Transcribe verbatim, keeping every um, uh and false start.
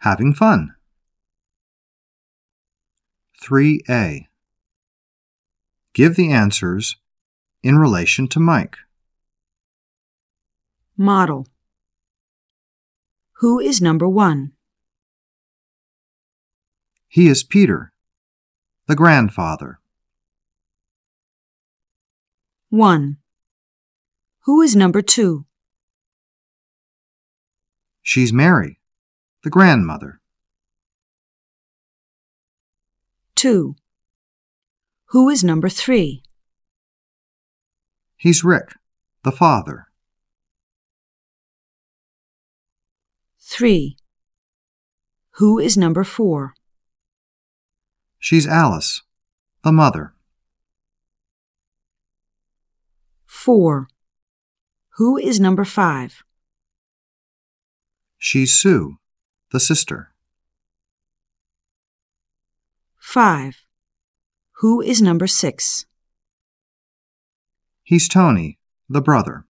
Having fun. three A. Give the answers in relation to Mike. Model. Who is number one? He is Peter, the grandfather. one. Who is number two? She's Mary, the grandmother. two. Who is number three? He's Rick, the father. three. Who is number four? She's Alice, the mother. four. Who is number five? She's Sue, the sister. five. Who is number six? He's Tony, the brother.